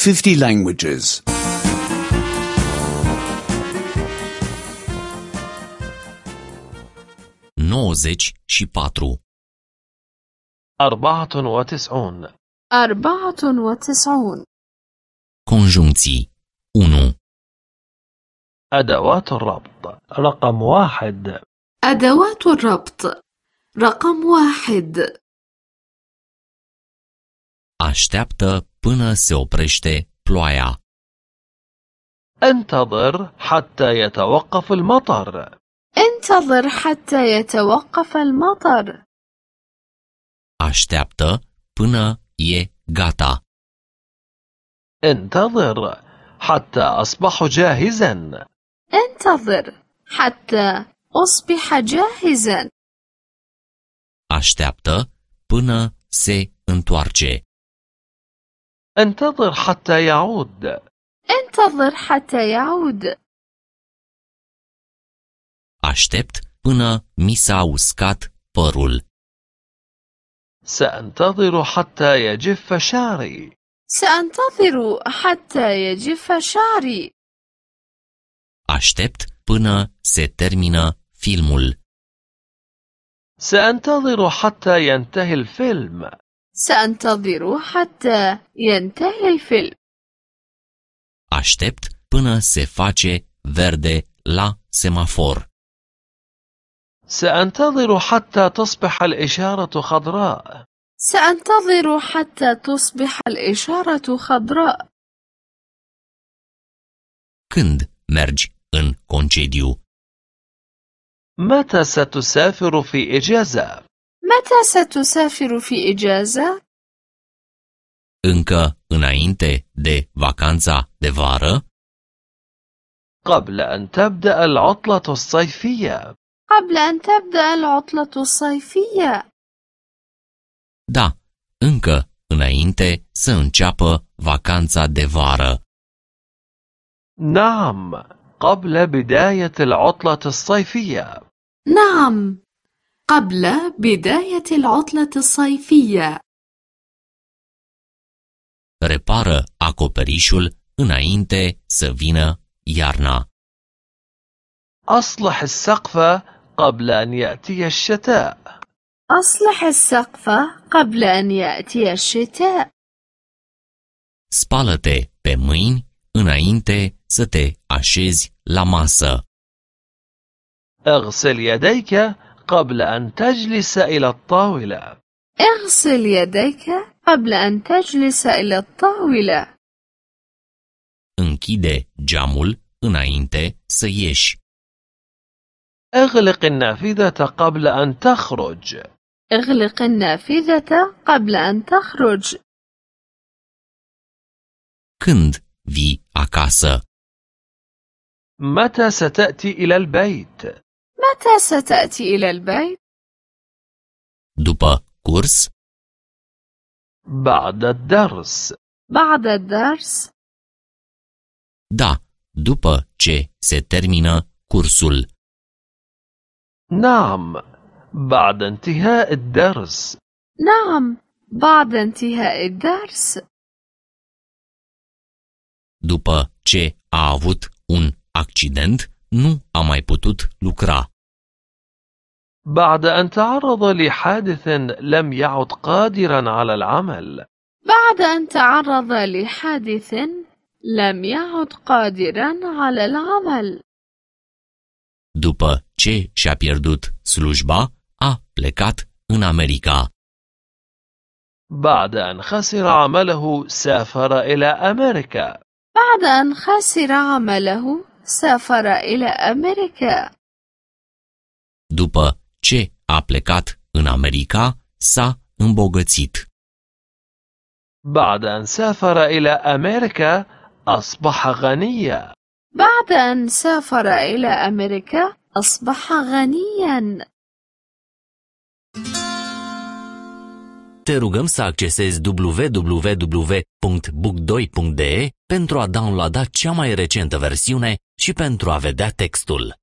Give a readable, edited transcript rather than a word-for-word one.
50 languages. 94. 94. 94. Conjuncții. 1. أدوات الربط رقم 1. أدوات الربط رقم 1. Așteaptă până se oprește ploaia. انتظر حتى يتوقف المطر. انتظر حتى يتوقف المطر. Așteaptă până e gata. انتظر حتى أصبح جاهزا. انتظر حتى أصبح جاهزا. Așteaptă până se întoarce. انتظر حتى يعود. انتظر حتى يعود. Aștept până mi s-a uscat părul. سأنتظر حتى يجف شعري. سأنتظر حتى يجف شعري. Aștept până se termină filmul. سأنتظر حتى ينتهي الفيلم. سأنتظر حتى ينتهي الفيلم. Aștept până se face verde la semafor. سأنتظر حتى تصبح الإشارة خضراء. سأنتظر حتى تصبح الإشارة خضراء. Când mergi în concediu? متى ستسافر في إجازة؟ متى ستسافر في إجازة؟ Încă înainte de vacanța de vară? قبل أن تبدأ العطلة الصيفية. قبل أن تبدأ العطلة الصيفية. Da, încă înainte să înceapă vacanța de vară. نعم، قبل بداية العطلة الصيفية. نعم، قبل بداية العطلة الصيفية. Repară acoperișul înainte să vină iarna. أصلح السقف قبل أن يأتي الشتاء. أصلح السقف قبل أن يأتي الشتاء. Spală-te pe mâini înainte să te așezi la masă. اغسل يديك قبل أن تجلس إلى الطاولة. اغسل يديك قبل أن تجلس إلى الطاولة. Închide geamul înainte să ieși. اغلق النافذة قبل أن تخرج. اغلق النافذة قبل أن تخرج. Când vii acasă? متى ستأتي إلى البيت؟ متى ستأتي إلى البيت؟ După curs? بعد الدرس. بعد الدرس؟ Da, după ce se termină cursul. نعم، بعد انتهاء الدرس. نعم، بعد انتهاء الدرس. După ce a avut un accident, nu a mai putut lucra. بعد أن تعرض لحادث لم يعد قادرا على العمل. بعد أن تعرض لحادث لم يعد قادرا على العمل. După ce și-a pierdut slujba, a plecat în America. بعد أن خسر عمله سافر إلى أمريكا. بعد أن خسر عمله سافر إلى أمريكا. După ce a plecat în America, s-a îmbogățit. بعد أن سافر إلى أمريكا أصبح غنيا. بعد أن سافر إلى أمريكا أصبح غنيا. Te rugăm să accesezi www.book2.de pentru a downloada cea mai recentă versiune și pentru a vedea textul.